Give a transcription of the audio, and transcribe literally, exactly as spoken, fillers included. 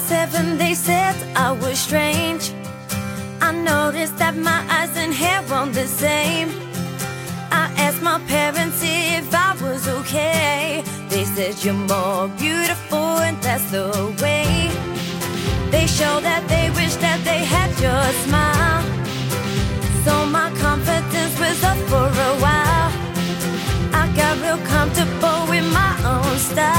seven, they said I was strange. I noticed that my eyes and hair weren't the same. I asked my parents if I was okay. They said you're more beautiful and that's the way. They show that they wish that they had your smile. So my confidence was up for a while. I got real comfortable with my own style.